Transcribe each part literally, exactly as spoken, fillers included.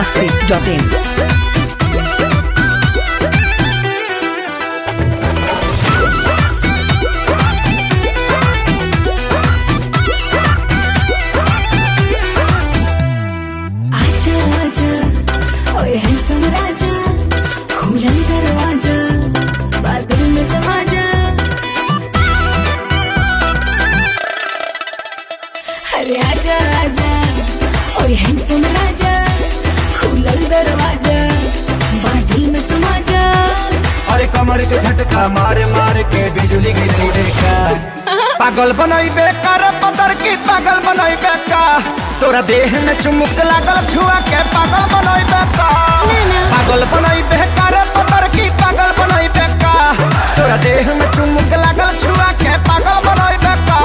masti dot in. आजा आजा ओए हैंडसम राजा, खुला दरवाजा, बादल में समा जा। अरे आजा आजा ओए हैंडसम राजा, खुला दरवाजा, बादल में समा जा। अरे कमर के झटका मारे मारे के बिजली गिरी देखा, पागल बनाई बेकार पतर की पागल बनाई बेका, तोरा देह में चुमुक लागल छुआ के पागल बनाई बेका, पागल बनाई बेकार पतर की पागल बनाई बेका, तोरा देह में चुमुक लागल छुआ के पागल बनाई बेका।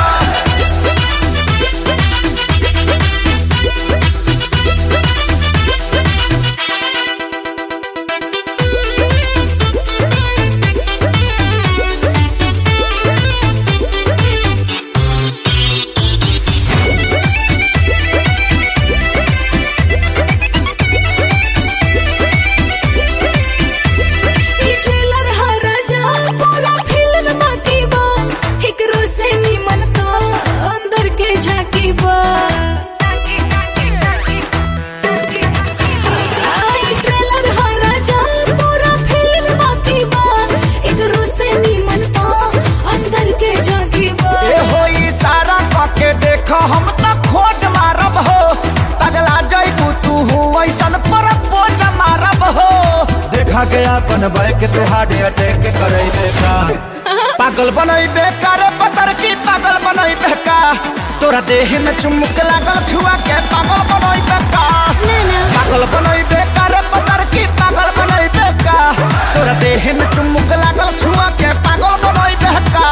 हम तो खोज मारब हो, पगला जइबू तू ऐसन पर पोज मारब हो, देखा के अपन बैक तुहारे अटैक करैबे का, पागल बनैबे का रे पतर की पागल बनैबे का, तोरा देह में चुमुक लागल छुआ के पागल बनैबे का, पागल बनैबे का रे पतर की पागल बनैबे का, तोरा देह में चुमुक लागल छुआ के पागल बनैबे का।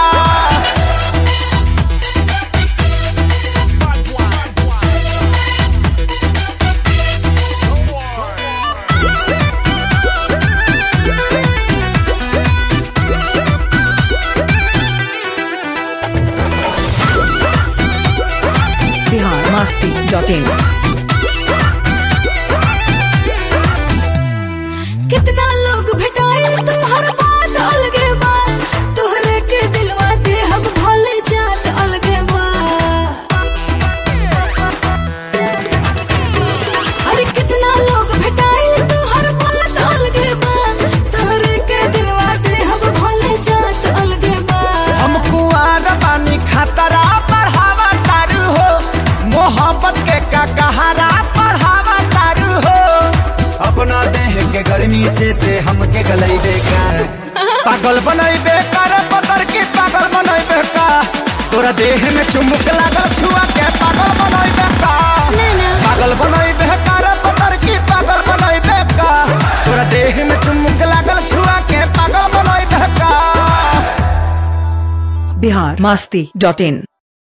masti dot in. कितना लोग भेटाए तो हर बात अलगे बा, तोहरे के दिलवा दे हम भले जात अलगे बा। अरे कितना लोग भेटाए तो हर बात अलगे बा, तोहरे के दिलवा दे हम भले जात अलगे बा। हम कुआर बानी खतरा बढ़ावा तारू हो, मोहब्बत के का कहारा बढ़ावा तारू हो, अपना देह के गर्मी से ते हमके गलैबे का, पागल बनैबे का रे पतर की पागल बनैबे का, तोरा देह में चुमुक लागल छुआ के पागल बनैबे का, पागल बनैबे का रे पतर की पागल बनैबे का, तोरा देह में चुमुक लागल छुआ के पागल बनैबे का। Bihar masti dot in.